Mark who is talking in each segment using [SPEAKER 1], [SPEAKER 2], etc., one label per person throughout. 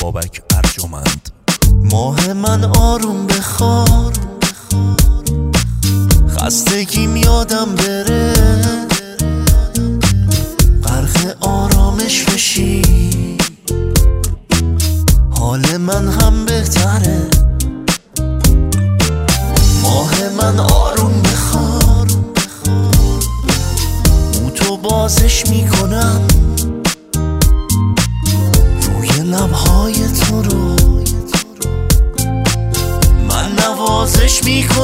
[SPEAKER 1] بابک ارجمند.
[SPEAKER 2] ماه من آروم بخوار، خستگیم یادم بره، غرق آرامش بشی، حال من هم بهتره. ماه من آروم بخوار، موتو بازش میکنم، روی لبهای تو رو من نوازش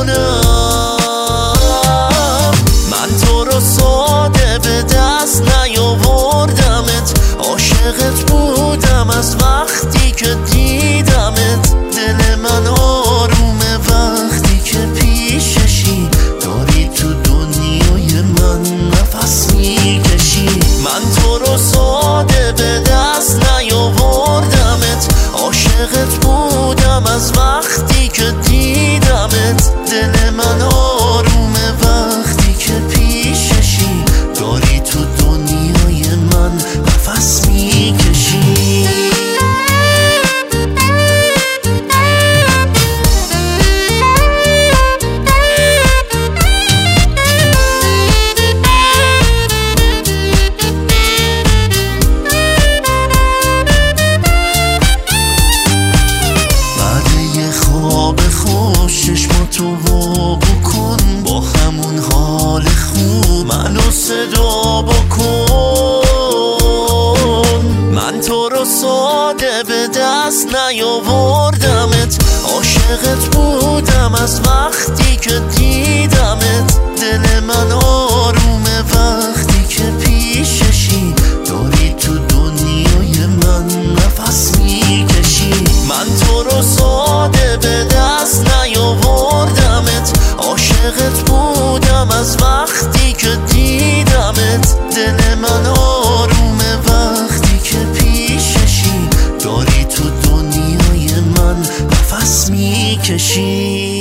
[SPEAKER 2] میکنم. من تو رو ساده به دست نیاوردمت، عاشقت بودم از وقتی که دیدمت. دل من آرومه وقتی که پیششی، داری تو دنیای من نفس میکشی. من تو رو ساده به دست نیاوردمت، عاشقت بودم از وقتی که دیدمت. دل من آرومه وقتی که پیششی، داری تو دنیای من نفس میکشی. تو بکن با همون حال خوب، منو صدا بکن. من تو رو ساده به دست نیاوردمت، عاشقت بودم از وقتی که دیدمت. دل من آرومه وقتی که پیششی، داری تو دنیای من نفس میکشی. من تو رو ساده به دست نیاوردمت، عاشقت بودم از وقتی که دیدمت. دل من آرومه وقتی که پیششی، داری تو دنیای من نفس میکشی.